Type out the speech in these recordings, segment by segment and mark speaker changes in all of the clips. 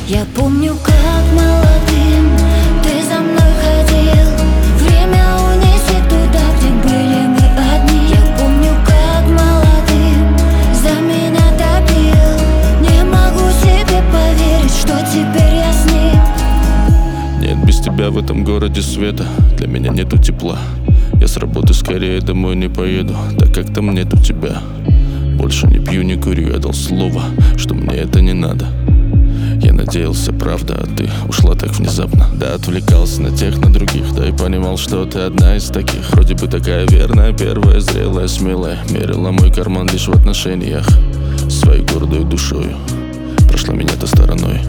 Speaker 1: Я помню, как молодым ты за мной ходил. Время унесет туда, где были мы одни. Я помню, как молодым за меня топил. Не могу себе поверить, что теперь я с ним.
Speaker 2: Нет без тебя в этом городе света, для меня нету тепла. Я с работы скорее домой не поеду, так как там нету тебя. Больше не пью, не курю, я дал слово, что мне это не надо. Я надеялся, правда, а ты ушла так внезапно. Да, отвлекался на тех, на других, да и понимал, что ты одна из таких. Вроде бы такая верная, первая, зрелая, смелая. Мерила мой карман лишь в отношениях, своей гордой душою прошла меня-то стороной.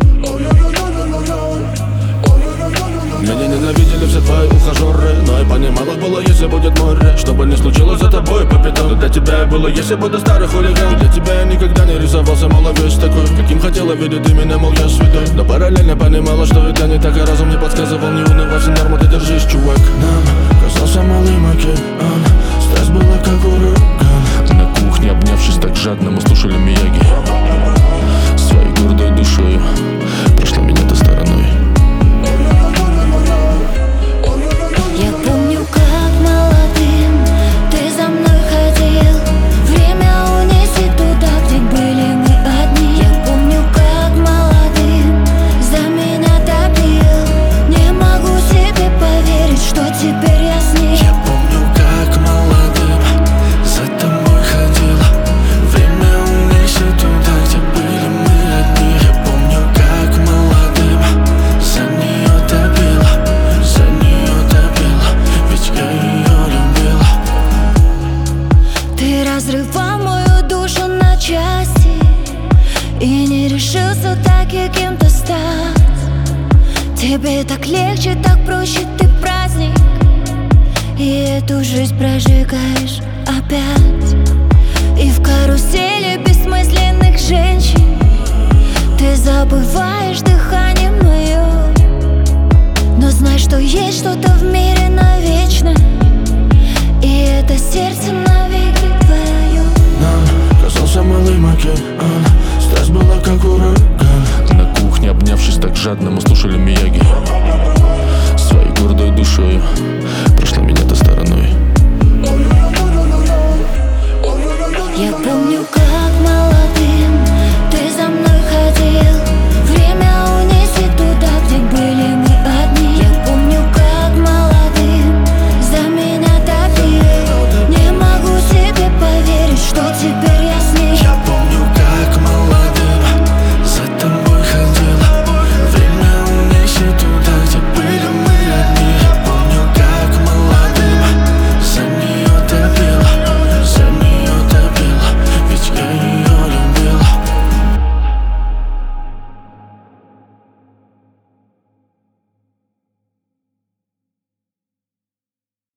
Speaker 2: Меня ненавидели все твои ухажеры, но я понимала, было, если будет море. Что бы ни случилось за тобой по пятам, но для тебя я было, если буду старый хулиган. Для тебя я никогда не рисовался, мол, весь такой, каким хотела видеть ты меня, мол, я святой. Но параллельно понимала, что это не так, а разум мне подсказывал, не унывай, все норма, ты держись, чувак. Нам казался малым океан, страсть была как ураган. На кухне, обнявшись так жадно, мы слушали Мияги. Своей гордой душою прошла меня-то стороной.
Speaker 1: Я помню, как молодым ты за мной ходил. Время унесет туда, где были мы одни. Я помню, как молодым за меня топил. Не могу себе поверить, что теперь я с ним.
Speaker 3: Я помню, как молодым за тобой ходила. Время унесет туда, где были мы одни. Я помню, как молодым за нее топила, за нее топила, ведь я ее любила.
Speaker 1: Ты разрывал мою душу на части и не решился так и кем-то стать. Тебе так легче, так проще, ты праздник, и эту жизнь прожигаешь опять. И в карусели бессмысленных женщин ты забываешь дыхание мое. Но знай, что есть что-то в мире навечно.